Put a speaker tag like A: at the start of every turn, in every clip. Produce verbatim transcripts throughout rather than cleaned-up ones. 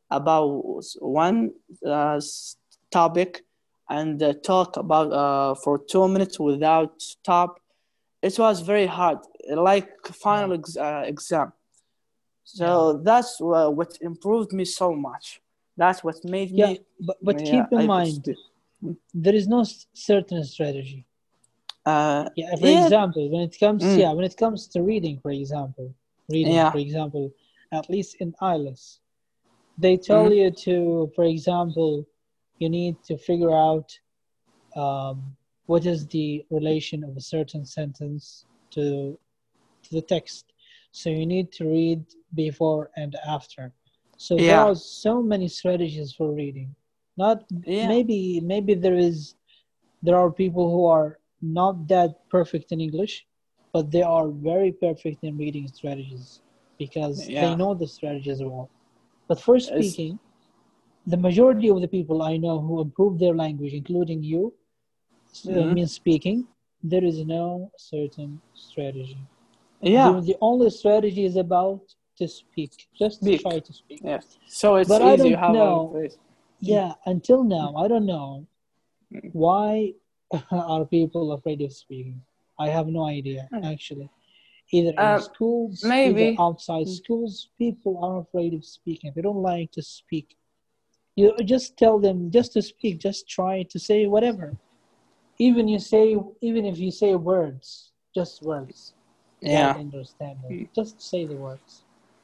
A: about one uh, s- topic and uh, talk about uh, for two minutes without stop. It was very hard, like
B: Yeah,
A: final ex- uh, exam.
B: yeah,
A: So that's uh, what improved me so much. That's what made
B: yeah.
A: me,
B: But but
A: yeah,
B: keep in
A: able to
B: mind,
A: speak.
B: there is no s- certain strategy.
A: Uh,
B: Yeah, for
A: yeah,
B: example, when it comes,
A: mm,
B: yeah, when it comes to reading, for example, reading,
A: yeah,
B: for example, at least in I E L T S, they tell
A: mm,
B: you to, for example, you need to figure out um, what is the relation of a certain sentence to to the text. So you need to read before and after. So there
A: yeah,
B: are so many strategies for reading. Not
A: yeah,
B: maybe maybe there is there are people who are not that perfect in English, but they are very perfect in reading strategies because they
A: yeah.
B: know the strategies well. But for
A: It's,
B: speaking, the majority of the people I know who improve their language, including you, uh,
A: mm,
B: means speaking, there is no certain strategy. The,
A: yeah,
B: the only strategy is about to speak, just
A: speak.
B: try to speak.
A: Yes. So it's
B: But I
A: easy. You
B: don't
A: have a
B: know,
A: place.
B: yeah, until now, I don't know why are people afraid of speaking. I have no idea, actually. Either in
A: Uh,
B: schools, either
A: maybe.
B: outside schools, people are afraid of speaking. They don't like to speak. You just tell them just to speak, just try to say whatever. Even you say, even if you say words, just words, without
A: Yeah.
B: understanding, just say the words.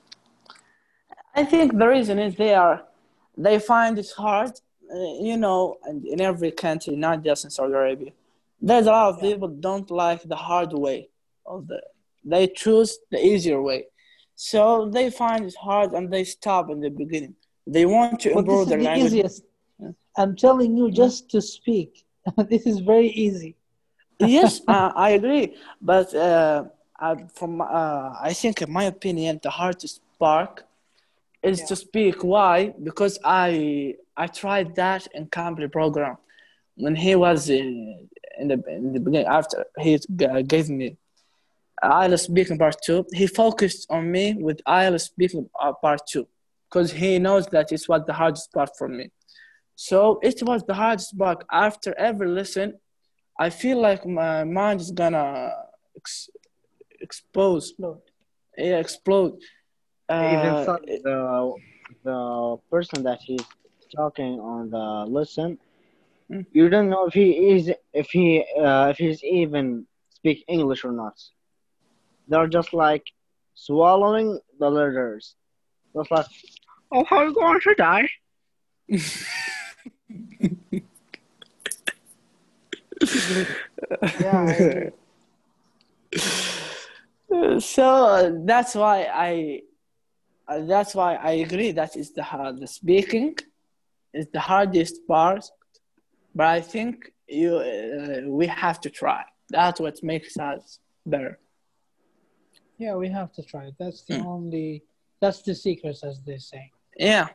A: I think the reason is they are, they find it hard, uh, you know, and in every country, not just in Saudi Arabia. There's a lot of
B: Yeah.
A: people don't like the hard way of the, they choose the easier way. So they find it hard and they stop in the beginning. They want to
B: But
A: improve
B: this
A: their
B: is the
A: language.
B: easiest. I'm telling you
A: Mm.
B: just to speak. This is very easy.
A: Yes, uh, I agree. But uh, I, from uh, I think, in my opinion, the hardest part is
B: Yeah.
A: to speak. Why? Because I I tried that in Cambly program when he was in, in the in the beginning, after he g- gave me I E L T S speaking part two. He focused on me with I E L T S speaking uh, part two because he knows that it's what the hardest part for me. So it was the hardest part. After every lesson, I feel like my mind is gonna ex- expose,
B: Explode.
A: yeah, explode.
C: Even
A: Uh,
C: so, the the person that he's talking on the listen, you don't know if he is if he uh, if he's even speak English or not. They're just like swallowing the letters. Just like, oh, how are you going to die?
B: Yeah, I agree.
A: so uh, that's why I uh, that's why I agree that is the hard, the speaking is the hardest part. But I think you uh, we have to try. That's what makes us better.
B: Yeah, we have to try it. That's the only, that's the secret, as they say.
A: Yeah.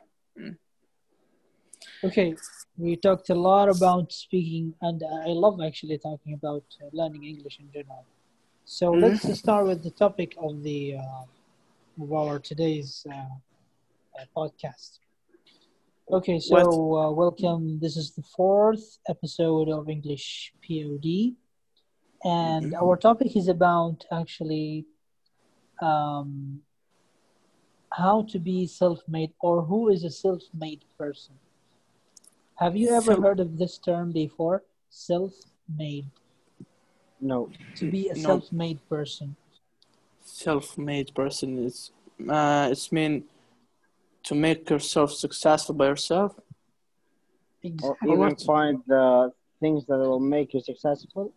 B: Okay, we talked a lot about speaking, and I love actually talking about uh, learning English in general. So let's
A: Mm-hmm.
B: start with the topic of the uh, of our today's uh, uh, podcast. Okay,
A: What?
B: so uh, welcome. This is the fourth episode of English Pod, and our topic is about actually um, how to be self-made or who is a self-made person. Have you ever
A: So
B: heard of this term before? Self-made.
C: No.
B: To be a
A: no,
B: self-made person.
A: self-made person is uh, it's mean to make yourself successful by yourself.
C: Or
A: Or
B: Exactly.
C: even
A: what?
C: find the things that will make you successful.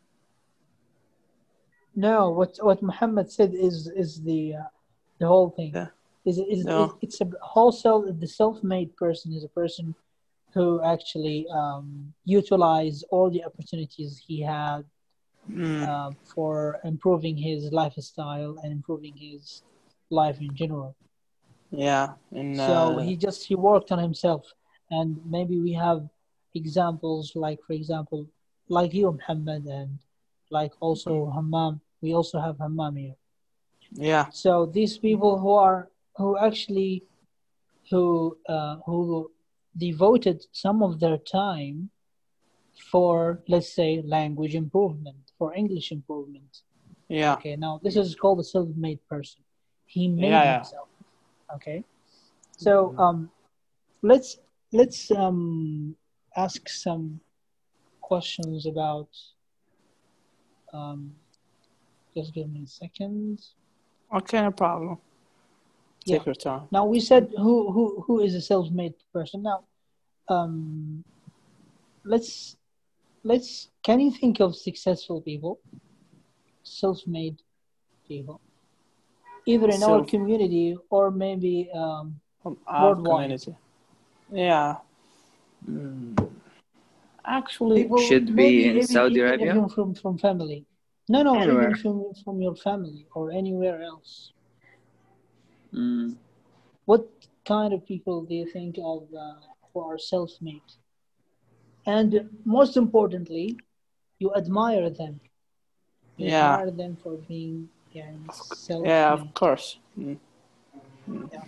B: No, what what Muhammad said is is the uh, the whole thing.
A: Yeah.
B: Is is is
A: No.
B: it's a whole self. The self-made person is a person who actually um, utilize all the opportunities he had
A: Mm,
B: uh, for improving his lifestyle and improving his life in general.
A: yeah. And
B: So
A: uh,
B: he just he worked on himself, and maybe we have examples like, for example, like you, Muhammad, and like also Hammam. We also have Hammam here.
A: yeah.
B: So these people who are who actually who uh, who devoted some of their time for, let's say, language improvement, for English improvement.
A: Yeah.
B: Okay, now this is called a self-made person. He made
A: Yeah, yeah.
B: himself. Okay, so um, let's let's um ask some questions about. Um, just give me a second.
A: Okay, no problem.
B: Yeah.
A: Take your time.
B: Now we said who who who is a self-made person. Now, um, let's let's. Can you think of successful people, self-made people, either in our
A: Self
B: community or maybe um,
A: from our
B: worldwide?
A: community. Yeah. Mm. Actually,
B: People
D: Should
B: maybe
D: be in
B: even
D: Saudi
B: even
D: Arabia.
B: even from from family. No, no, even
C: Anywhere.
B: from from your family or anywhere else.
D: Mm.
B: What kind of people do you think of uh, who are self-made? And most importantly, you admire them. You
A: yeah,
B: admire them for being yeah,
A: yeah, of
B: self-made.
A: course. Mm.
B: Yeah.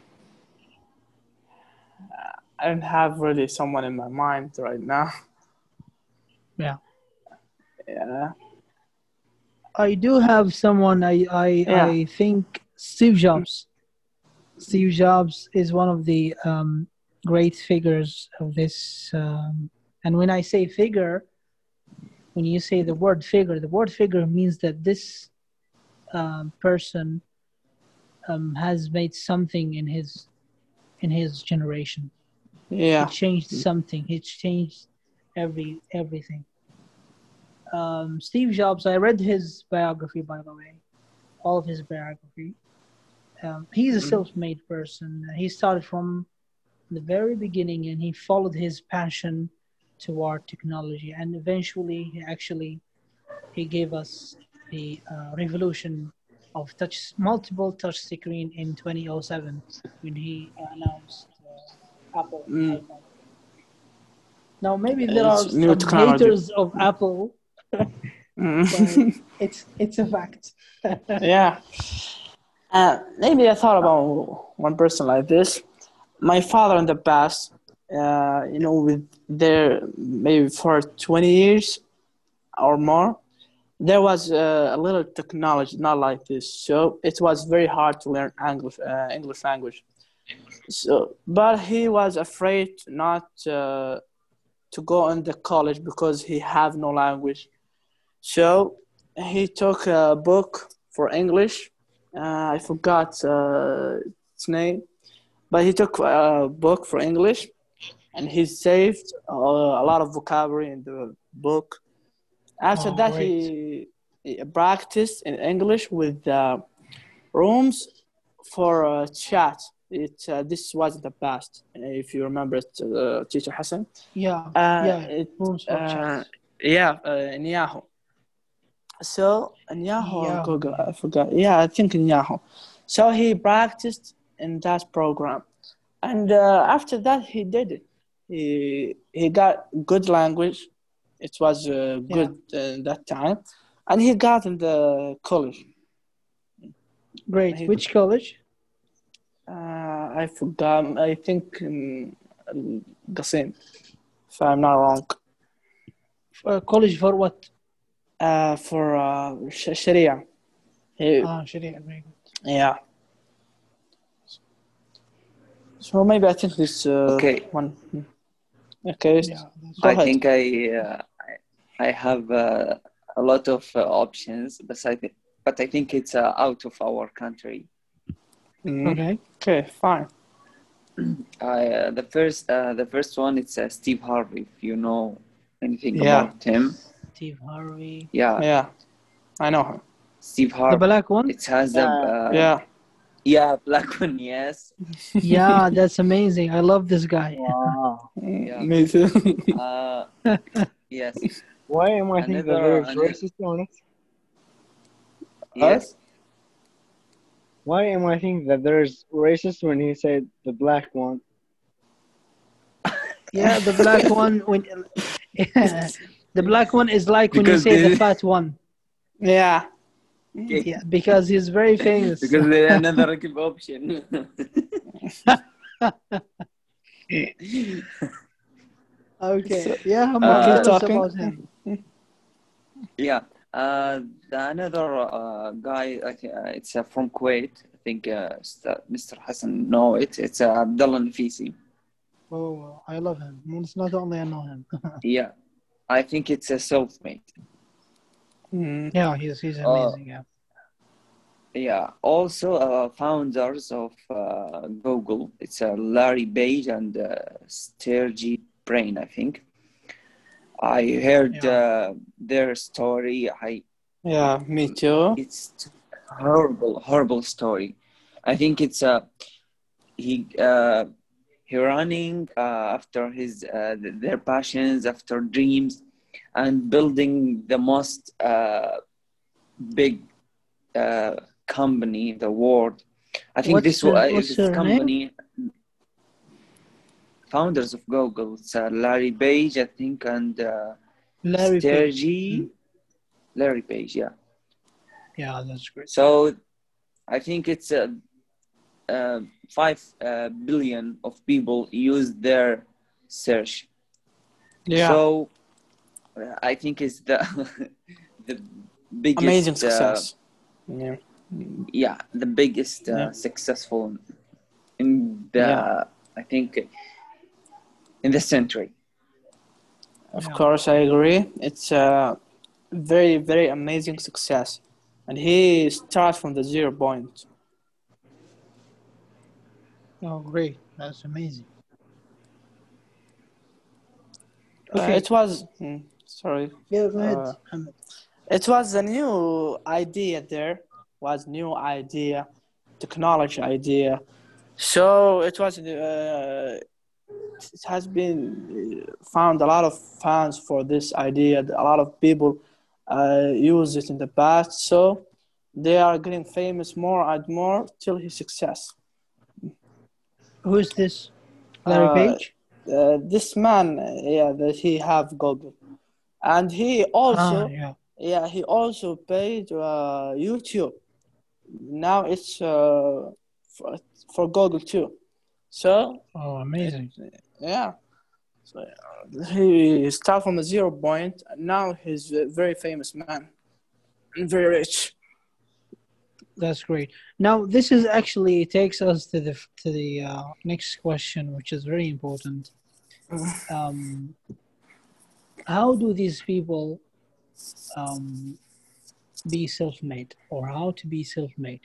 A: I don't have really someone in my mind right now.
B: Yeah.
A: Yeah,
B: I do have someone. I I,
A: yeah,
B: I think Steve Jobs. Steve Jobs is one of the um, great figures of this. Um, and when I say figure, when you say the word figure, the word figure means that this um, person um, has made something in his in his generation. He
A: yeah.
B: changed something. He changed every everything. Um, Steve Jobs. I read his biography, by the way, all of his biography. Um, he's a
A: Mhm.
B: self-made person. He started from the very beginning, and he followed his passion toward technology, and eventually, he actually he gave us the uh, revolution of touch multiple touch screen in twenty oh seven when he announced uh, Apple
A: Mm.
B: iPhone. Now, maybe there are
A: It's new
B: some
A: technology.
B: haters of Apple, but
A: Mm.
B: it's it's a fact.
A: Yeah. Uh, maybe I thought about one person like this. My father in the past, uh, you know, with their maybe for twenty years or more, there was uh, a little technology, not like this. So it was very hard to learn English, uh, English language. So, but he was afraid not uh, to go into college because he have no language. So he took a book for English. Uh, I forgot uh, its name, but he took a book for English, and he saved uh, a lot of vocabulary in the book. After
B: Oh,
A: that,
B: great!
A: he, he practiced in English with uh, rooms for uh, chat. It uh, this was in the past, if you remember it, uh, Teacher Hassan.
B: Yeah,
A: Uh,
B: yeah.
A: it
B: Rooms for
A: uh,
B: chats.
A: yeah, uh, in Yahoo. So in Yahoo or
B: Yahoo,
A: Google,
B: yeah.
A: I forgot. Yeah, I think in Yahoo. So he practiced in that program, and uh, after that he did it. He he got good language. It was uh,
B: Yeah.
A: good uh, that time, and he got in the college.
B: Great.
A: He,
B: Which college?
A: uh, I forgot. I think um, Qasim, if I'm not wrong.
B: Uh, college for what?
A: Uh, for uh, Sh- Sharia. He,
B: Ah, Sharia. Very good.
A: yeah. So maybe I think this uh,
D: Okay,
A: one. Okay,
B: Yeah, that's
A: go
D: I
A: ahead.
D: think I uh, I I have uh, a lot of uh, options, but I think but I think it's uh, out of our country.
A: Mhm.
B: okay.
A: Okay, fine.
D: I uh, the first uh, the first one it's uh, Steve Harvey. If you know anything
A: Yeah,
D: about him,
B: Steve Harvey.
D: yeah,
A: yeah, I know him.
D: Steve
B: The
D: Harvey.
B: black one?
D: It has a
C: Yeah.
D: uh,
A: Yeah,
D: yeah, black one, yes.
B: Yeah, that's amazing. I love this guy.
C: Wow.
D: Yeah.
A: me too.
D: Uh, yes.
C: Why am I think that
D: Another,
C: there's
D: another
C: racist on it?
D: yes.
C: Why am I think that there's racist when he said the black one?
B: Yeah, the black one when the black one is like when you
D: Because
B: say the
D: they,
B: fat one.
A: Yeah,
B: Yeah, because he's very famous.
D: because there's another option.
B: Okay.
A: So,
B: Yeah, Hamad,
A: keep
D: uh,
B: tell us
A: talking.
B: about him.
D: yeah. Uh, the another uh, guy, I think uh, it's uh, from Kuwait. I think uh, St- Mister Hassan know it. It's uh, Abdullah Nafisi.
B: Oh, I love him. Well, it's not only I know him.
D: Yeah, I think it's a self-made.
A: Mm,
B: Yeah, he's he's
D: Uh,
B: amazing. Yeah.
D: yeah. Also, uh, founders of uh, Google. It's uh, Larry Page and uh, Sergey Brin. I think I heard
B: Yeah.
D: uh, their story. I
A: yeah, me too.
D: It's horrible, horrible story. I think it's uh, he uh, he running uh, after his uh, their passions, after dreams, and building the most uh, big uh, company in the world. I think
B: What's
D: this
B: her
D: uh,
B: What's
D: this
B: her name?
D: company, founders of Google, it's uh, Larry Page, I think, and uh,
B: Larry Page. Mm.
D: Sergey Larry Page, yeah.
B: Yeah, that's great.
D: So I think it's uh, uh, five uh, billion of people use their search.
A: Yeah,
D: So uh, I think it's the the
A: amazing
D: biggest, uh,
A: success. Yeah,
D: yeah, the biggest
A: yeah,
D: uh, successful in
A: yeah.
D: the, I think, in the century.
A: Of
B: Yeah.
A: course, I agree. It's a very, very amazing success, and he starts from the zero point.
B: Oh, great. That's amazing.
A: Uh,
B: Okay.
A: it was, mm, sorry,
B: Yeah, go ahead,
A: uh,
B: Muhammad.
A: it was a new idea. There was new idea, technology idea. So it was. Uh, it has been uh, found a lot of fans for this idea. A lot of people uh, use it in the past, so they are getting famous more and more till his success.
B: Who is this? Larry
A: Uh,
B: Page?
A: uh, this man, uh, yeah, that he have Google, and he
B: Ah,
A: also,
B: yeah.
A: yeah, he also paid uh, YouTube. Now it's uh, for, for Google too. So
B: Oh,
A: it,
B: amazing.
A: yeah. So uh, he started from a zero point. And now he's a very famous man and very rich.
B: That's great. Now, this is actually takes us to the to the uh, next question, which is very important. Um, how do these people um, be self-made, or how to be self-made?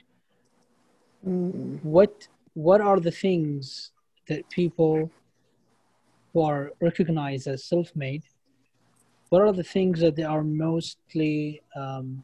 B: What What are the things that people who are recognized as self-made? What are the things that they are mostly um,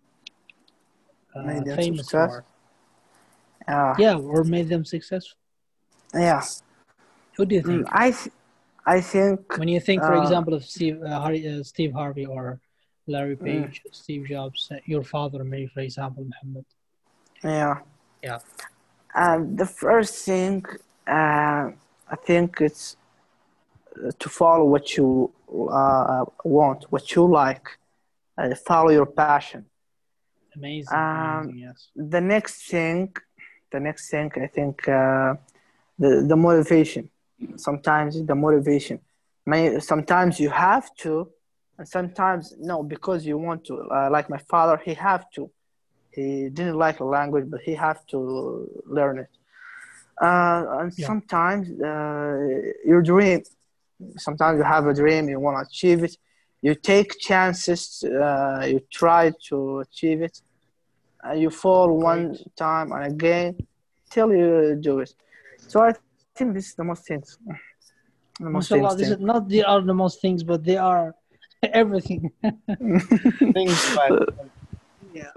B: uh,
A: Made him
B: famous
A: success.
B: for?
A: Yeah,
B: Yeah, or made them successful.
A: yeah.
B: Who do you
A: Mm,
B: think?
A: I, th- I think.
B: When you think, for
A: Uh,
B: example, of Steve, uh, Harry, uh, Steve Harvey or Larry
A: mm,
B: Page, Steve Jobs, uh, your father, maybe, for example, Muhammad.
A: yeah.
B: Yeah.
A: And the first thing, uh, I think it's uh, to follow what you uh, want, what you like, uh, follow your passion.
B: Amazing,
A: Um,
B: amazing, yes.
A: the next thing, the next thing, I think uh, the the motivation. Sometimes the motivation. May sometimes you have to, and sometimes no, because you want to. Uh, like my father, he have to. He didn't like the language, but he have to learn it. Uh, and
B: Yeah,
A: sometimes uh, your dream. Sometimes you have a dream, you want to achieve it. You take chances. Uh, you try to achieve it. And you fall one
B: great.
A: time and again till you do it. So I think this is the most things, the most famous
B: MashaAllah,
A: thing.
B: this is not they are the most things, but they are everything.
C: Things about
B: Yeah.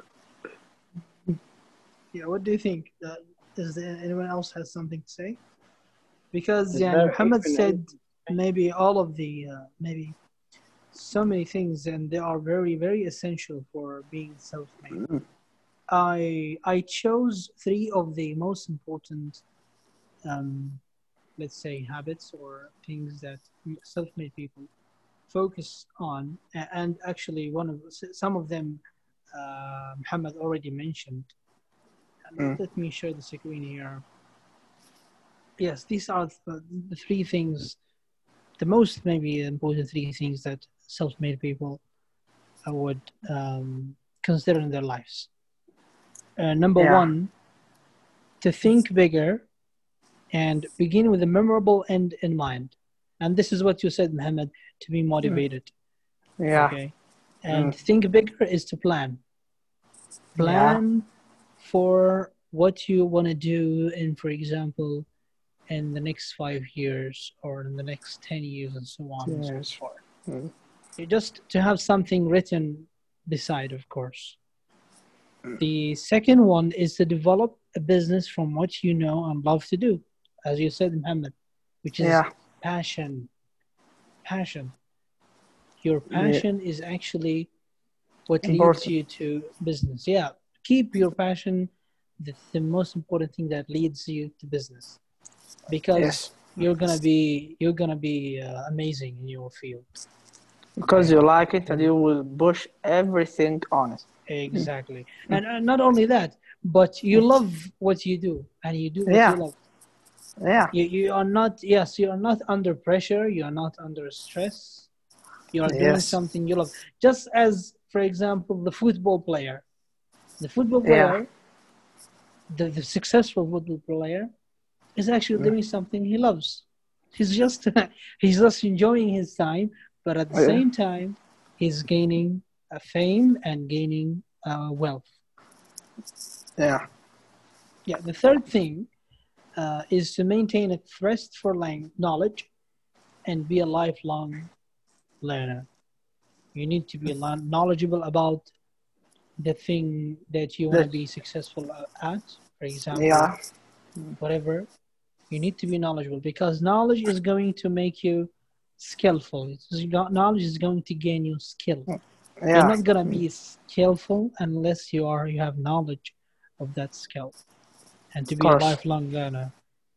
B: Yeah, what do you think? Uh, does there, anyone else has something to say? Because
C: is
B: yeah,
C: there
B: Muhammad
C: even any
B: said maybe all of the uh, maybe so many things, and they are very very essential for being self-made. I I chose three of the most important, um, let's say, habits or things that self-made people focus on, A- and actually one of some of them, uh, Muhammad already mentioned. And
A: Mm.
B: let me share the screen here. yes, these are the, the three things, the most maybe important three things that self-made people uh, would um, consider in their lives. Uh, number
A: Yeah.
B: one, to think bigger and begin with a memorable end in mind. And this is what you said, Mohammed, to be motivated.
A: Yeah.
B: Okay. And think bigger is to plan.
A: Yeah.
B: Plan for what you want to do in, for example, in the next five years or in the next ten years and so on and so
A: Yes.
B: forth.
A: Mm.
B: You just to have something written beside, of course. The second one is to develop a business from what you know and love to do, as you said, Mohammed, which is
A: Yeah.
B: passion. Passion. Your
A: Yeah.
B: passion is actually what leads
A: Important.
B: you to business. Yeah, keep your passion the, the most important thing that leads you to business, because
A: Yes.
B: you're gonna be you're gonna be uh, amazing in your field.
A: Because
B: Okay.
A: you like it and you will push everything on it.
B: Exactly. And uh, not only that, but you love what you do and you do what you
A: Yeah.
B: love.
A: Yeah.
B: You, you are not, yes, you are not under pressure. You are not under stress. You are doing
A: Yes.
B: something you love. Just as, for example, the football player. The football
A: Yeah.
B: player, the, the successful football player, is actually doing something he loves. He's just he's just enjoying his time, but at the
A: Yeah.
B: same time, he's gaining a fame and gaining uh, wealth.
A: Yeah.
B: Yeah. The third thing uh, is to maintain a thirst for lang- knowledge and be a lifelong learner. You need to be lo- knowledgeable about the thing that you want to
A: That-
B: be successful at. For example,
A: Yeah.
B: whatever, you need to be knowledgeable, because knowledge is going to make you skillful. It's, knowledge is going to gain you skill. You're
A: Yeah.
B: not gonna be skillful unless you are you have knowledge of that skill. And to
A: Of
B: be a
A: course.
B: lifelong learner.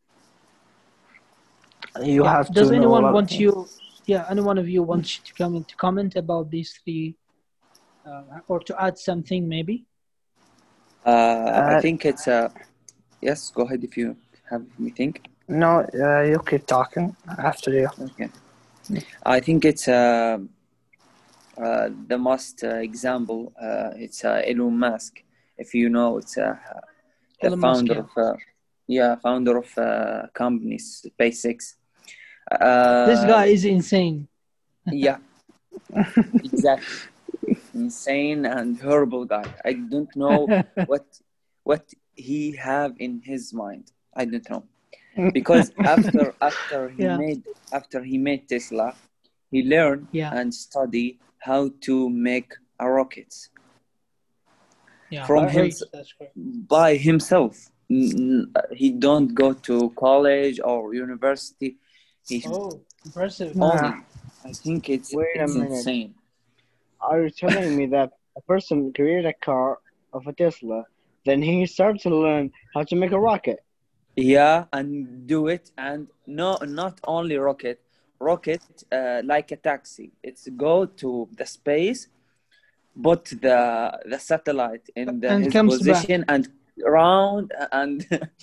A: You
B: Yeah.
A: have
B: Does
A: to know.
B: anyone
A: a lot-
B: want you? Yeah. Any one of you wants to come to comment about these three, uh, or to add something maybe?
D: Uh, I
A: Uh,
D: think it's uh, yes. Go ahead if you have anything.
A: No, uh, you keep talking after you.
D: Okay. I think it's uh, uh, the most uh, example. Uh, it's uh, Elon Musk. If you know, it's uh, the
B: Elon Musk,
D: founder
B: yeah.
D: of uh, yeah, founder of uh, company SpaceX. Uh,
B: This guy is insane.
D: yeah, exactly. Insane and horrible guy. I don't know what what he have in his mind. I don't know. Because after after he
B: Yeah.
D: made after he made Tesla, he learned
B: Yeah.
D: and studied how to make a rocket
B: Yeah.
D: from
B: Great.
D: him
B: That's great.
D: by himself. N- He don't go to college or university. He
B: Oh, impressive.
D: only. I think it's
C: Wait a
D: it's
C: minute.
D: insane.
C: Are you telling me that a person created a car of a Tesla, then he started to learn how to make a rocket?
D: Yeah, and do it, and no, not only rocket, rocket uh, like a taxi. It's go to the space, put the the satellite in the,
B: And
D: his
B: comes
D: position, and round and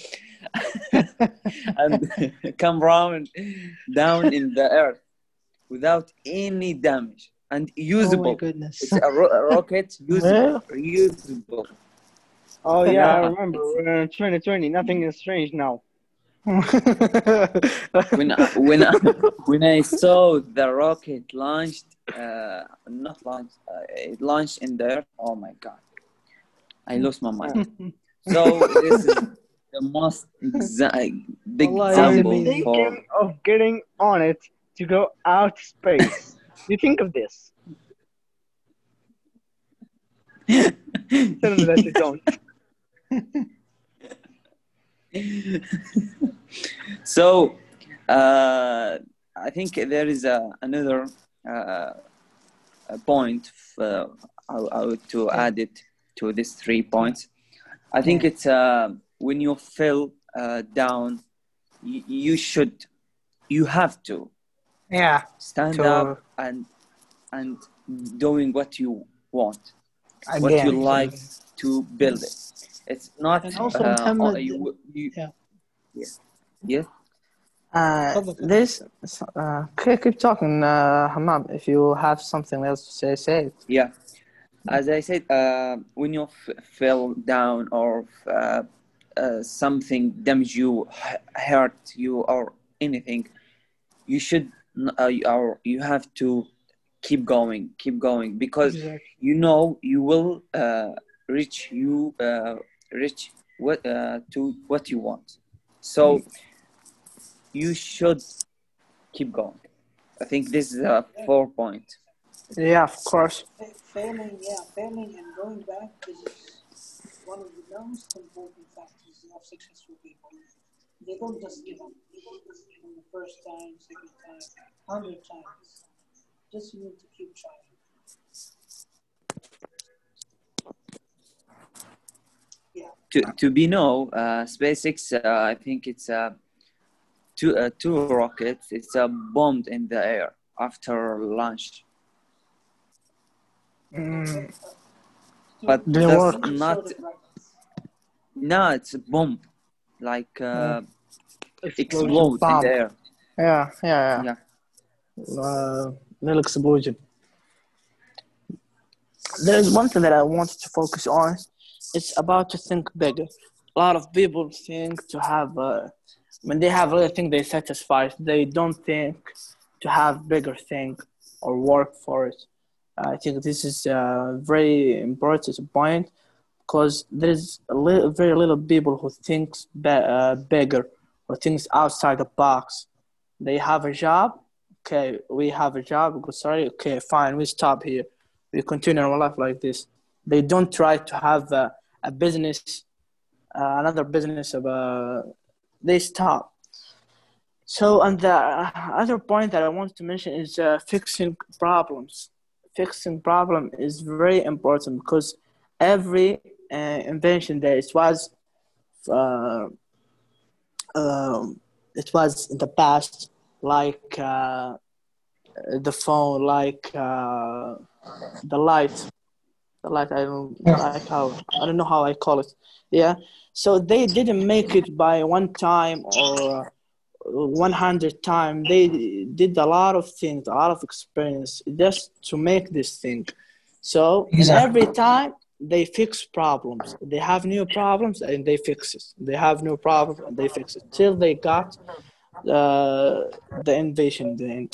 D: and come round down in the earth without any damage and
B: Oh my
D: usable.
B: goodness.
D: It's a, ro- a rocket usable,
A: Well,
D: reusable.
C: Oh yeah, I
D: Yeah,
C: remember.
D: it's
C: We're in twenty twenty. Nothing is strange now.
D: when I, when I, when I saw the rocket launched, uh, not launched, uh, it launched in the earth. Oh my god, I lost my mind. So this is the most exa- big
B: Wallah, it's
C: I'm
D: example
B: amazing.
D: for
C: thinking of getting on it to go out to space. You think of this? Tell me that you don't.
D: So uh, I think there is a, another uh, a point uh, I, I would to
B: Yeah.
D: add it to these three points. I think it's uh, when you feel uh, down, you, you should, you have to
A: yeah.
D: stand
A: To
D: up and and doing what you want,
A: again.
D: what you like
B: Exactly.
D: to build it. It's not
B: And also,
D: uh,
B: Muhammad,
D: you, you
B: yeah.
D: yeah, yeah.
A: Uh,
B: تفضل كمل.
A: this, uh, keep keep talking, uh, Hamam. If you have something else to say, say it.
D: Yeah, as I said, uh, when you f- fell down or uh, uh, something damaged you, h- hurt you, or anything, you should n- uh, you- or you have to keep going, keep going, because
B: Exactly.
D: you know you will uh, reach you uh, reach what uh, to what you want. So you should keep going. I think this is a four point.
A: Yeah, of course.
B: Failing, yeah, failing and going back. This is one of the most important factors of successful people. They don't just give up. They don't just give up the first time, second time, hundred times. Just you need to keep trying. Yeah.
D: To to be know, uh, SpaceX. Uh, I think it's uh, two uh, two rockets. It's uh, bombed in the air after launch,
A: Mm,
D: but
A: didn't
D: that's
A: work.
D: not. No, it's a bomb, like
A: Yeah.
D: uh,
C: Explosion.
D: explode in the
A: Bomb.
D: air.
A: Yeah, yeah,
D: Yeah.
A: yeah. Uh, little explosion. There's one thing that I wanted to focus on. It's about to think bigger. A lot of people think to have, uh, when they have other thing they satisfied, they don't think to have bigger thing or work for it. I think this is a very important point because there's a little, very little people who thinks be, uh, bigger or thinks outside the box. They have a job. Okay, we have a job. We go, sorry. Okay, fine. We stop here. We continue our life like this. They don't try to have a, a business, uh, another business of uh, they stop. So, and the other point that I want to mention is uh, fixing problems. Fixing problem is very important because every uh, invention that it was, uh, um, it was in the past, like uh, the phone, like uh, the light, the light. I don't
B: Yeah.
A: like how I don't know how I call it. Yeah. So they didn't make it by one time or uh, one hundred times. They did a lot of things, a lot of experience just to make this thing. So, and
B: Exactly.
A: every time they fix problems. They have new problems and they fix it. They have new problems and they fix it till they got uh, the invasion in the end.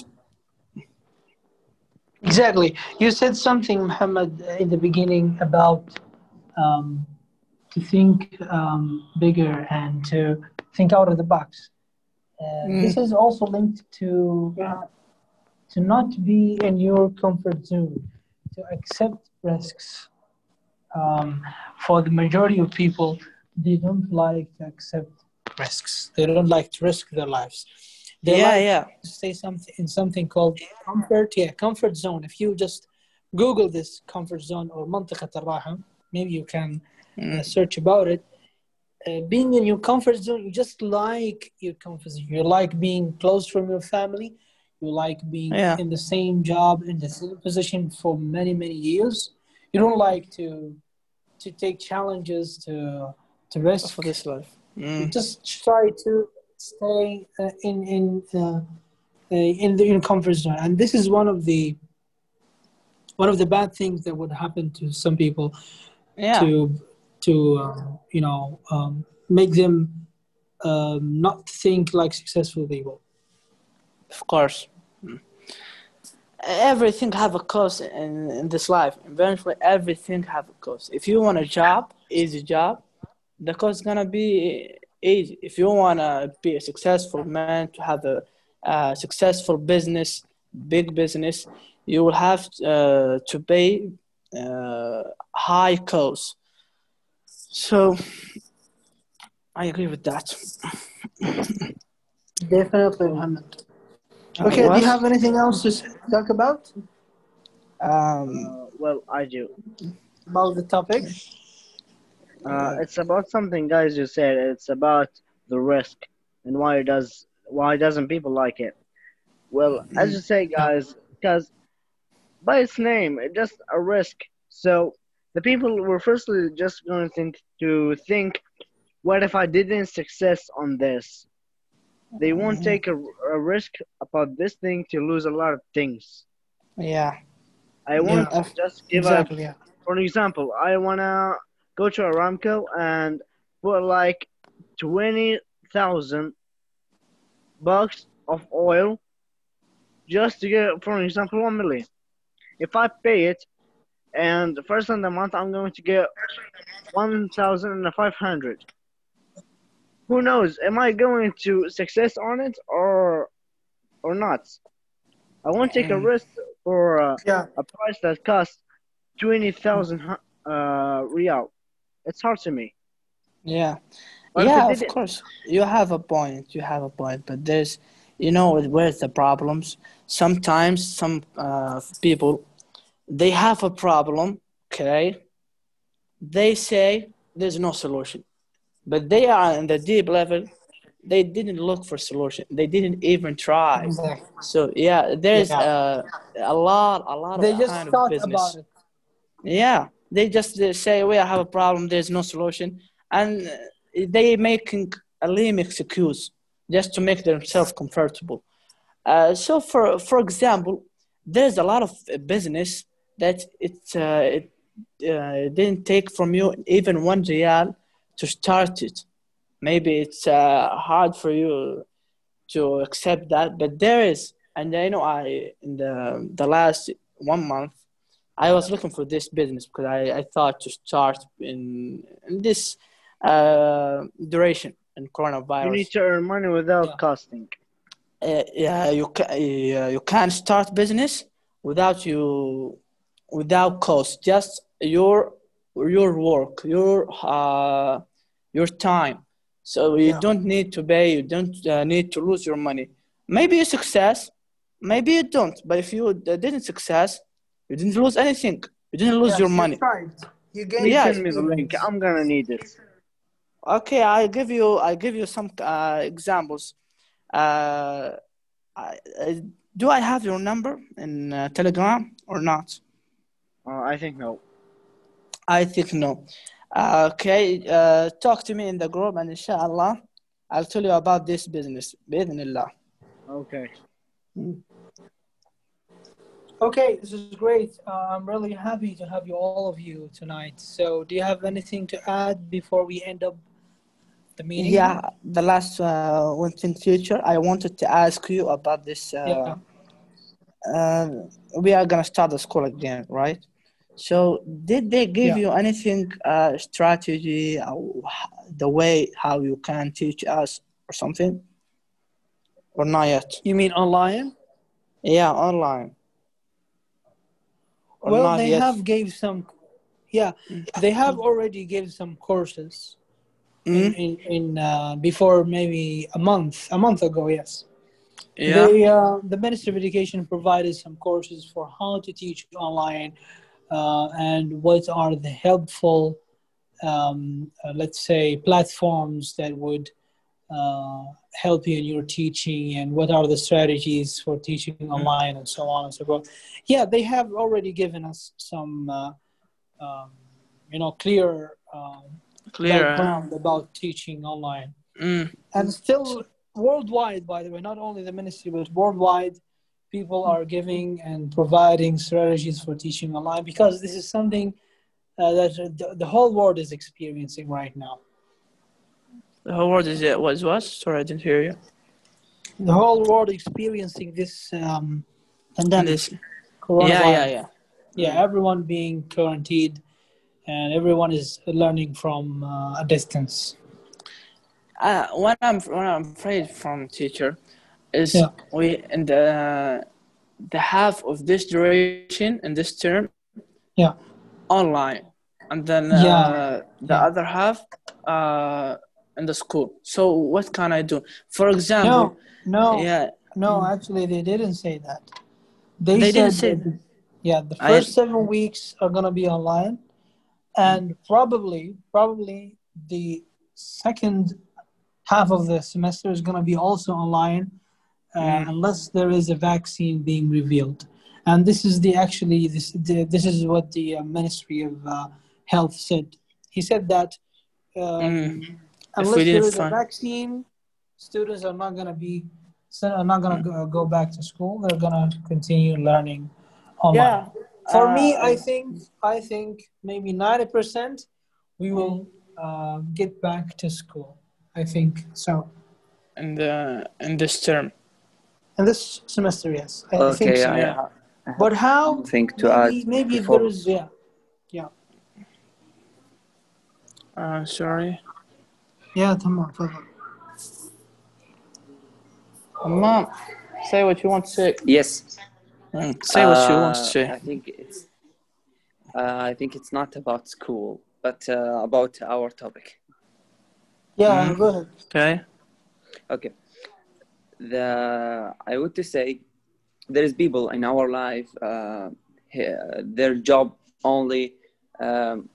B: Exactly. You said something, Muhammad, in the beginning about um, to think um, bigger and to think out of the box. Uh, this
A: Mm.
B: is also linked to to not be in your comfort zone, to accept risks. Um, for the majority of people, they don't like to accept risks. They don't like to risk their lives. They
A: Yeah,
B: like
A: yeah.
B: to stay something in something called comfort. Yeah, comfort zone. If you just Google this comfort zone or منطقة الراحة, maybe you can uh,
A: Mm.
B: search about it. Uh, being in your comfort zone, you just like your comfort zone. You like being close from your family. You like being
A: Yeah.
B: in the same job, in the same position for many, many years. You don't like to to take challenges, to to
A: For
B: risk.
A: this life.
B: You
A: Mm.
B: just try to stay uh, in in uh, uh, in the in comfort zone, and this is one of the one of the bad things that would happen to some people
A: Yeah,
B: to to um, you know um, make them um, not think like successful people.
A: of course. Everything have a cost in, in this life. Eventually, everything have a cost. If you want a job, easy job, the cost is gonna be easy. If you wanna be a successful man, to have a, a successful business, big business, you will have uh, to pay uh, high cost. So I agree with that.
B: Definitely, Muhammad.
A: Uh,
B: Okay, do you
A: what?
B: have anything else to talk about
A: Um,
C: Uh, well, I do.
B: about the topic?
C: Uh, it's about something, guys. You said it's about the risk and why does why doesn't people like it? Well, as you say,
B: Yeah.
C: guys, because by its name, it's just a risk. So the people were firstly just going to think to think, what if I didn't success on this? They won't
A: Mhm.
C: take a, a risk about this thing to lose a lot of things.
A: Yeah.
C: I
B: Yeah,
C: won't
A: Of-
C: just give a,
B: exactly. Yeah.
C: for an example, I wanna go to Aramco and put like twenty thousand bucks of oil just to get, for an example, one million. If I pay it and the first of the month I'm going to get one thousand five hundred. Who knows? Am I going to success on it or or not? I won't take a
A: Mm.
C: risk for uh,
B: Yeah.
C: a price that costs twenty thousand uh, real. It's hard to me.
A: Yeah.
C: But if it
A: Yeah, of
C: didn't,
A: course. You have a point. You have a point. But there's, you know, where's the problems? Sometimes some uh, people, they have a problem, okay? They say there's no solution. But they are in the deep level. They didn't look for solution. They didn't even try.
B: Exactly.
A: So yeah, there's
B: Yeah.
A: uh, a lot, a lot of
B: They just
A: kind of
B: thought about
A: business.
B: it.
A: Yeah, they just uh, say, "We have a problem. There's no solution," and uh, they making a lame excuse just to make themselves comfortable. Uh, so, for for example, there's a lot of uh, business that it uh, it uh, didn't take from you even one real to start it. Maybe it's uh, hard for you to accept that, but there is, and I know I in the the last one month I was looking for this business because I, I thought to start in, in this uh, duration in
C: you need
A: coronavirus.
C: to earn money without
B: Yeah.
C: costing.
A: Uh, yeah, you can uh, you can start business without you without cost, just your your work, your uh, your time. So you
B: Yeah.
A: don't need to pay. You don't uh, need to lose your money. Maybe you success, maybe you don't. But if you uh, didn't success, you didn't lose anything. You didn't lose your
B: Yes, you
A: money.
B: tried. You gained
C: Please
A: Yeah.
C: send me the link.
B: experience.
C: I'm gonna need it.
A: Okay. I give you. I give you some uh, examples. Uh, I, I, do I have your number in uh, Telegram or not?
C: Uh, I think no.
A: I think no. Uh, okay. Uh, talk to me in the group, and inshallah, I'll tell you about this business. بإذن الله.
C: Okay.
B: Okay, this is great. Uh, I'm really happy to have you all of you tonight. So, do you have anything to add before we end up the meeting?
A: Yeah, the last uh, one thing, teacher, I wanted to ask you about this. Uh,
B: Yeah.
A: uh, we are gonna start the school again, right? So, did they give
B: Yeah.
A: you anything, uh, strategy, or the way how you can teach us or something, or not yet?
B: You mean online?
A: Yeah, online or
B: Well,
A: not
B: they
A: yet?
B: have gave some. Yeah, they have already gave some courses in
A: Mm,
B: in in uh, before maybe a month a month ago. Yes.
A: yeah.
B: They, uh, the Ministry of Education provided some courses for how to teach online uh, and what are the helpful, um, uh, let's say, platforms that would uh, help you in your teaching and what are the strategies for teaching
A: Mm,
B: online and so on and so forth. Yeah, they have already given us some, uh, um, you know, clear um,
A: clear.
B: background about teaching online.
A: Mm,
B: And still worldwide, by the way, not only the ministry, but worldwide, people are giving and providing strategies for teaching online because this is something uh, that the, the whole world is experiencing right now.
A: the whole word is it was what? Sorry, I didn't hear you.
B: The whole world experiencing this um, pandemic,
A: This. Yeah, yeah,
B: coronavirus.
A: yeah.
B: Yeah, everyone being quarantined and everyone is learning from uh, a distance.
A: Uh, what I'm what I'm afraid from, teacher, is
B: Yeah.
A: we in the the half of this duration in this term
B: Yeah.
A: online, and then
B: Yeah.
A: uh, the
B: Yeah.
A: other half uh, in the school. So what can I do? For example,
B: No, no,
A: yeah,
B: no, actually, they didn't say that. They
A: they didn't
B: said
A: say.
B: that, yeah, the
A: I
B: first seven weeks are going to be online, and probably, probably the second half of the semester is going to be also online, uh,
A: mm,
B: unless there is a vaccine being revealed. And this is the actually this the, this is what the uh, Ministry of uh, Health said. He said that
A: mm,
B: um,
A: if we
B: unless there
A: didn't
B: is a
A: find.
B: vaccine, students are not gonna be are not gonna go, go back to school. They're gonna continue learning online.
A: Yeah.
B: For me,
A: Uh,
B: I think I think maybe ninety percent we will uh, get back to school. I think so.
A: in the in this term.
B: In this semester, yes, I think
D: Okay,
B: so.
D: I,
A: Yeah.
D: ha- I have
B: But how?
D: something to add
B: Maybe maybe if there
D: before.
B: is, yeah, yeah,
A: Uh, sorry.
B: yeah. تمام تفضل.
A: Mom, say what you want to say.
D: Yes,
A: Mm, say what you want to
D: uh,
A: say.
D: I think it's uh, I think it's not about school, but uh, about our topic.
B: Yeah,
A: Mm,
B: go ahead.
A: okay.
D: Okay, the I want to say there is people in our life. Uh, he- their job only um,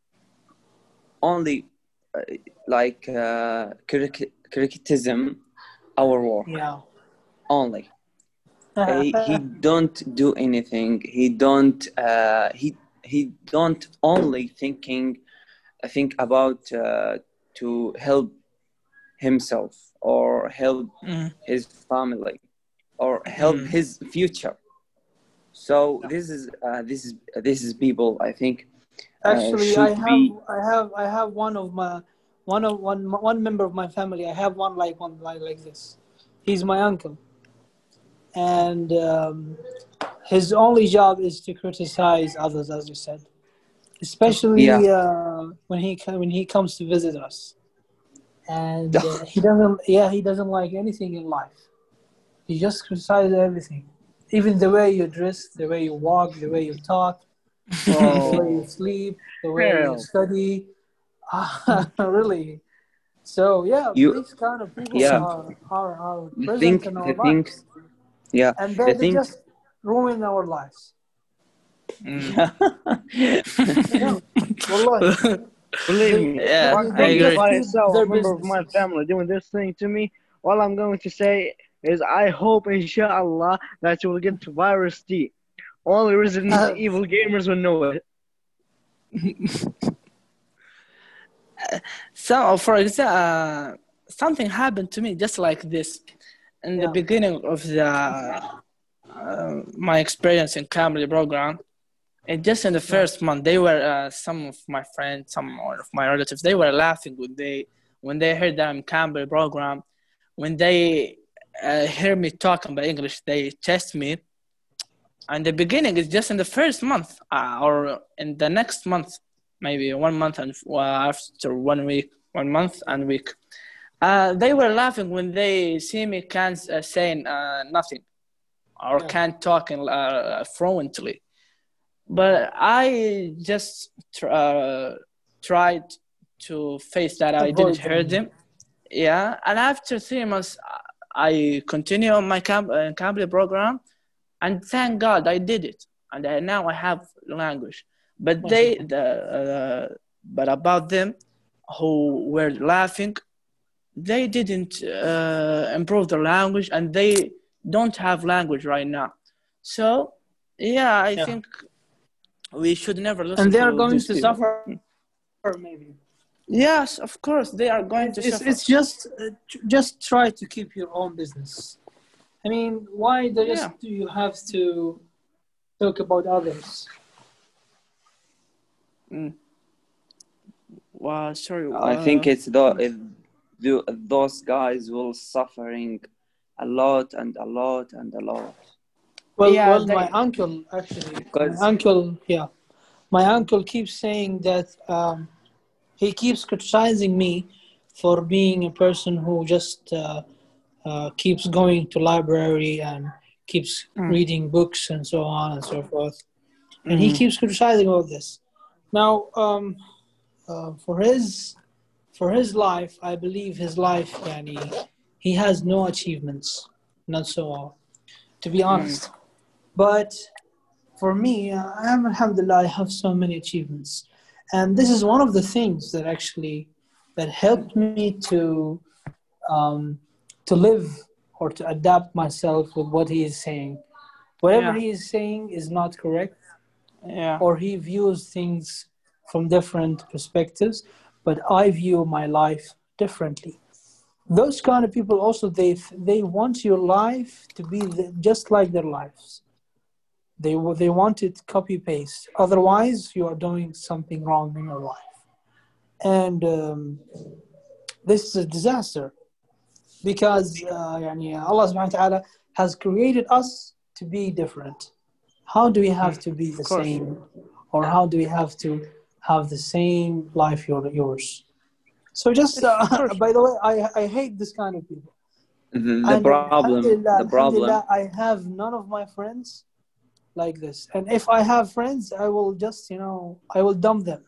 D: only uh, like uh, critic- criticism our work
B: Yeah.
D: only. he, he don't do anything. He don't uh, he he don't only thinking think about uh, to help himself or help
A: Mm,
D: his family or help
A: mm,
D: his future. So this is uh, this is this is people I think uh,
B: Actually, I
D: should
B: have,
D: be
B: I have, I have one of my, one of one, one member of my family. I have one like one like like this. He's my uncle, and um, his only job is to criticize others, as you said,
D: yeah
B: especially uh, when he co- when he comes to visit us, and uh, he doesn't. Yeah, he doesn't like anything in life. He just criticizes everything, even the way you dress, the way you walk, the way you talk, the way you
C: Oh,
B: sleep, the way you
C: hell.
B: study. Really. So yeah,
D: you
B: these kind of people
D: yeah
B: are are, are
D: the
B: present
D: thing
B: in
D: the
B: our
D: thing
B: lives,
D: yeah
B: and they,
D: the
B: they
D: thing
B: just ruin our lives.
A: mm.
B: Yeah, wallahi.
C: Believe
B: They
C: me,
A: Yeah,
C: if
B: they
A: I
C: I,
B: don't
C: if
A: agree.
B: just
C: I
B: keep
C: saw a
B: their
C: member of my
B: businesses.
C: family doing this thing to me, all I'm going to say is I hope, inshallah, that you will get to Virus T. Only Resident
B: Uh,
C: Evil gamers will know it.
A: So, for example, uh, something happened to me just like this in the
B: yeah,
A: beginning of the uh, my experience in Cambly program. And just in the
B: yeah,
A: first month, they were uh, some of my friends, some of my relatives. They were laughing when they when they heard that I'm Cambly program. When they uh, hear me talking about English, they test me. And the beginning is just in the first month uh, or in the next month, maybe one month and uh, after one week, one month and week. Uh, they were laughing when they see me can't uh, saying uh, nothing or
B: yeah.
A: can't talk in, uh, fluently. But I just tr- uh, tried to face that I didn't
B: Avoid
A: hear
B: them.
A: them. Yeah, and after three months, I continue on my camp uh, Cambly program, and thank God I did it, and I, now I have language. But they,
B: MashaAllah.
A: the, uh, but about them, who were laughing, they didn't uh, improve their language, and they don't have language right now. So, yeah, I
B: Yeah,
A: think we should never listen
B: and they are
A: to
B: going
A: these
B: to
A: people.
B: suffer maybe.
A: Yes, of course, they are going
B: It's
A: to
B: it's,
A: suffer.
B: it's just uh, just try to keep your own business. I mean, why do
A: Yeah.
B: just do you have to talk about others?
A: Mm. Well, sorry.
D: I think
A: Uh,
D: it's the, it, the those guys will suffering a lot and a lot and a lot
B: Well,
A: yeah,
B: well, my
A: they.
B: uncle actually, my
D: because
B: uncle, yeah, my uncle keeps saying that um, he keeps criticizing me for being a person who just uh, uh, keeps going to library and keeps
A: Mm,
B: reading books and so on and so forth. And he
A: mm,
B: keeps criticizing all this. Now, um, uh, for his for his life, I believe his life, yani, he has no achievements, not so all, to be
A: mm,
B: honest. But for me, uh, I am alhamdulillah, I have so many achievements, and this is one of the things that actually that helped me to um, to live or to adapt myself with what he is saying. Whatever
A: yeah,
B: he is saying is not correct,
A: yeah,
B: or he views things from different perspectives, but I view my life differently. those kind of people also, they they want your life to be the, just like their lives. They wa- they want it copy paste. Otherwise, you are doing something wrong in your life, and um, this is a disaster because uh, يعني Allah subhanahu wa ta'ala has created us to be different. How do we have to be
A: Of
B: the
A: course.
B: same, or how do we have to have the same life your yours? So just
A: Yes, of
B: uh,
A: course.
B: by the way, I I hate this kind of people.
D: The, the
B: And
D: problem,
B: alhamdulillah,
D: the problem.
B: alhamdulillah, I have none of my friends like this. And if I have friends, I will just, you know, I will dump them.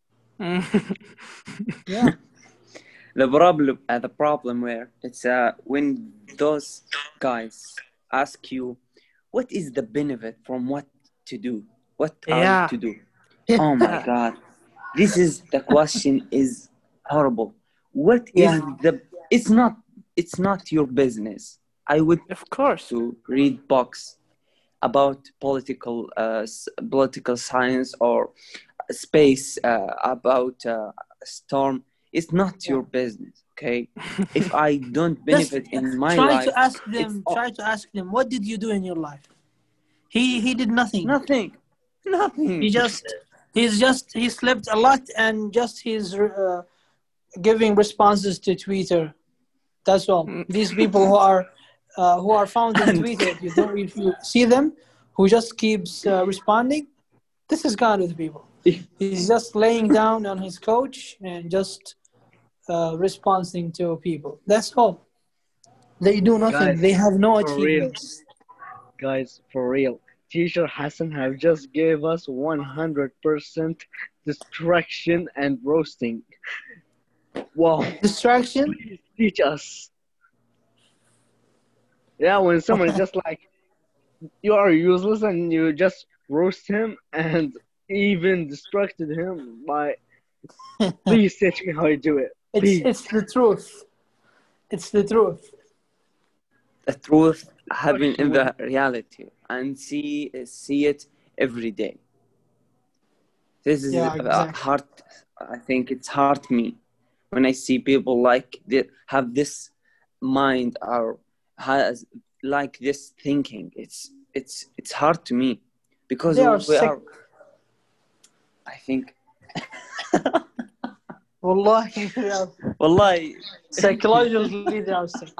B: Yeah.
D: The problem, uh, the problem where it's uh when those guys ask you, what is the benefit from what to do? What are you
A: Yeah.
D: to do? Oh my
A: Yeah.
D: God, this is the question is horrible. What is
B: Yeah.
D: the? It's not. It's not your business. I would
A: Of course.
D: to read books about political uh, s- political science or space uh, about uh, storm. It's not
B: Yeah.
D: your business, okay? If I don't
B: Just
D: benefit in my
B: try to
D: life,
B: ask them,
D: it's all,
B: try to ask them, what did you do in your life? He he did nothing.
D: nothing, nothing.
B: He just he's just he slept a lot and just he's uh, giving responses to Twitter. That's all. These people who are uh, who are found in
D: And
B: Twitter, if you don't, if you see them, who just keeps uh, responding, this is kind of the people. He's just laying down on his couch and just uh, responding to people. That's all. They do nothing.
C: Guys,
B: They have no
C: for real,
B: achievements.
C: guys, for real. Teacher Hassan have just gave us one hundred percent distraction and roasting. Wow,
B: Distraction.
C: please teach us. Yeah, when someone is just like, you are useless and you just roast him and even distracted him by, please teach me how you do it.
B: It's
C: Please.
B: it's the truth. It's the truth.
D: the truth having in the
C: Distraction
D: reality and see see it every day. This is
B: Yeah,
D: uh,
B: exactly.
D: hard. I think it's hard me when I see people like that have this mind or has like this thinking. It's it's it's hard to me because
B: They are
D: we
B: sick.
D: are. I think.
B: Wallahi, they are
D: Wallahi.
B: psychologically they are sick.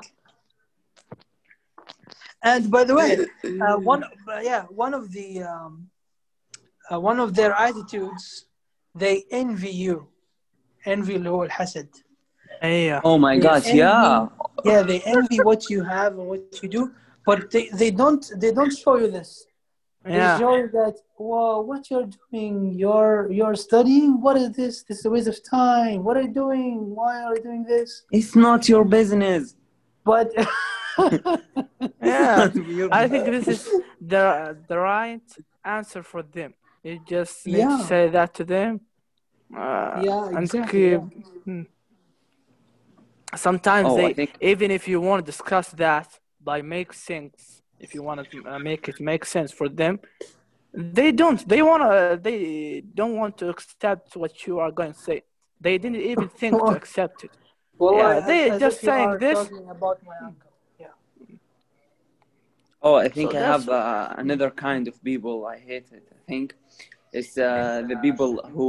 B: And by the way, uh, one uh, yeah, one of the um, uh, one of their attitudes, they envy you. Envy اللي هو الحسد.
A: Yeah.
D: Oh my
B: They
D: God!
B: envy,
D: Yeah.
B: yeah, they envy what you have and what you do, but they, they don't they don't show you this. They
A: Yeah.
B: show you that, whoa, what you're doing, you're you're studying. What is this? This is a waste of time. What are you doing? Why are you doing this?
D: It's not your business.
B: But
D: It's
A: Yeah.
D: not your
A: I think this is the the right answer for them. You just need to
B: yeah,
A: say that to them. Uh,
B: yeah,
A: and
B: exactly.
A: keep.
B: Yeah.
A: Hmm. Sometimes
D: Oh, I
A: they,
D: think.
A: even if you want to discuss that by make sense, if you want to uh, make it make sense for them, they don't. They wanna. They don't want to accept what you are going to say. They didn't even think to accept it.
B: Well,
A: Yeah,
B: as,
A: they
B: as
A: just
B: if you
A: saying
B: are
A: this.
B: talking about my uncle. Yeah.
D: Oh, I think
A: So
D: I
A: that's
D: have uh, another kind of people I hate it. I think it's uh, the people who.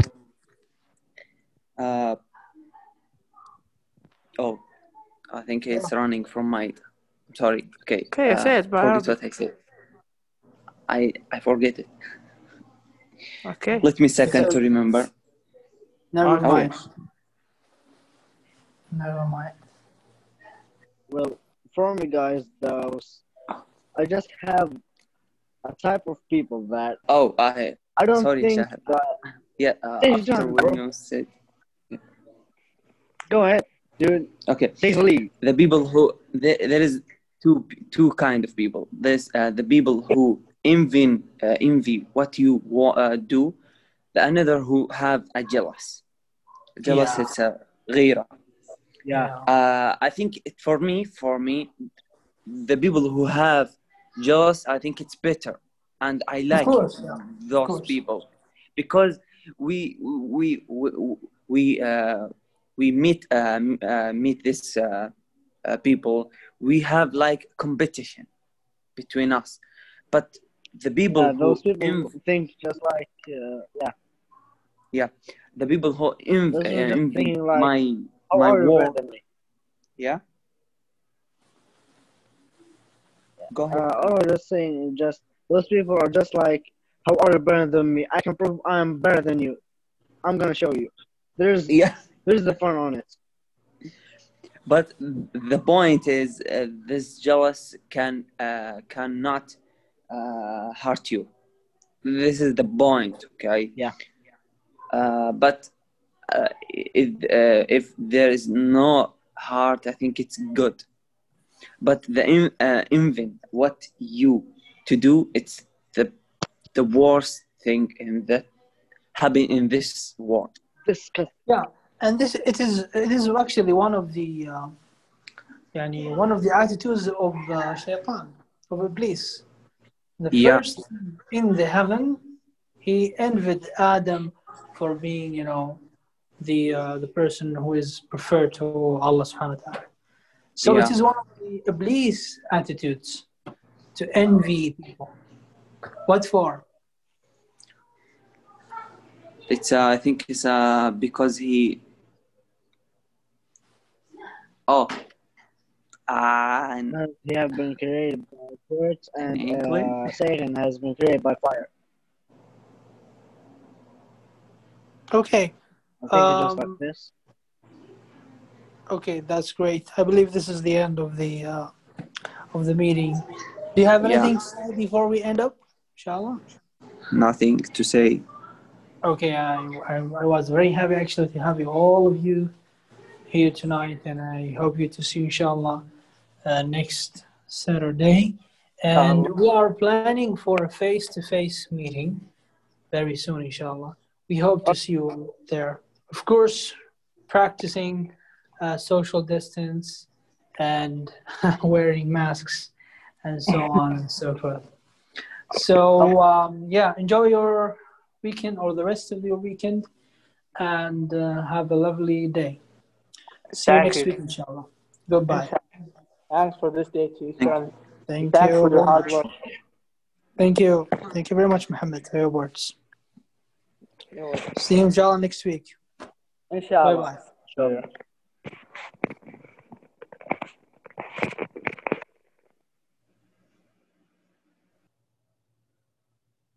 D: Uh, oh, I think it's running from my. I'm sorry. Okay.
A: okay.
D: Uh,
A: Say it,
D: forget
A: Bob.
D: what I said. I I forget it.
A: Okay.
D: Let me second to remember.
B: Never
A: Okay.
B: mind. Never mind.
C: Well, for me, guys, those I just have a type of people that
D: Oh, I.
C: I don't
D: Sorry,
C: think
D: Shahab.
C: that.
D: Yeah. Uh,
C: Take your
D: after
C: time,
D: when
C: bro.
D: you said.
C: Go ahead, dude.
D: Okay.
C: Take the lead.
D: The people who there, there is two two kind of people. There's uh, the people who envy uh, envy what you wa- uh, do. The another who have a jealous. Jealous.
B: Yeah.
D: It's a غيرة.
C: Yeah.
D: Uh, I think it, for me, for me, the people who have jealous, I think it's better, and I
B: Of
D: like
B: course. Yeah. Of
D: those
B: course.
D: people because we we we we uh, we meet um, uh, meet this uh, uh, people, we have like competition between us. But the people
C: Yeah,
D: who
C: those people
D: inv-
C: think just like uh, yeah.
D: yeah, the people who inv-
C: Those are
D: uh,
C: just
D: envy
C: thinking like,
D: my
C: how
D: my
C: are you better
D: work.
C: than me?
D: Yeah, go ahead.
C: Uh, I was just saying, just those people are just like, how are you better than me? I can prove I'm better than you. I'm gonna show you. There's
D: Yeah,
C: there's the fun on it.
D: but the point is, uh, this jealous can uh, cannot uh, hurt you. This is the point, okay?
C: Yeah.
D: Uh, but uh, if, uh, if there is no heart, I think it's good. But the in- uh, invent what you to do, it's the the worst thing in that happen in this world.
C: Disgusting.
B: Yeah, and this it is it is actually one of the uh, يعني one of the attitudes of uh, shaitan, of Iblis. The
D: Yeah,
B: first in the heaven, he envied Adam for being, you know, the uh, the person who is preferred to Allah subhanahu wa ta'ala. So it
D: yeah.
B: is one of the Iblis attitudes to envy people. What for?
D: It's uh, I think it's uh, because he oh uh, in
C: Because he have been created by dirt, and
D: English.
C: uh, Satan has been created by fire.
B: Okay.
C: I think it's just like
B: Um,
C: this.
B: okay, that's great. I believe this is the end of the uh, of the meeting. Do you have
D: Yeah,
B: anything to say before we end up? Inshallah.
D: nothing to say.
B: Okay, I, I, I was very happy actually to have you, all of you here tonight, and I hope you to see you, inshallah, uh, next Saturday. And we are planning for a face-to-face meeting very soon, inshallah. We hope to see you there. Of course, practicing uh, social distance and wearing masks and so on and so forth. So, um, yeah, enjoy your weekend or the rest of your weekend, and uh, have a lovely day. See you
A: Thank
B: next
A: you.
B: week, inshallah. Goodbye.
A: Thanks for this day too,
D: Thank-
A: son.
B: Thank
A: Thanks
B: you
A: for your
B: very
A: hard
B: much.
A: work.
B: Thank you. Thank you very much, Muhammad, for your words. See you, inshallah, next week.
A: Inshallah.
B: Bye-bye.
C: So,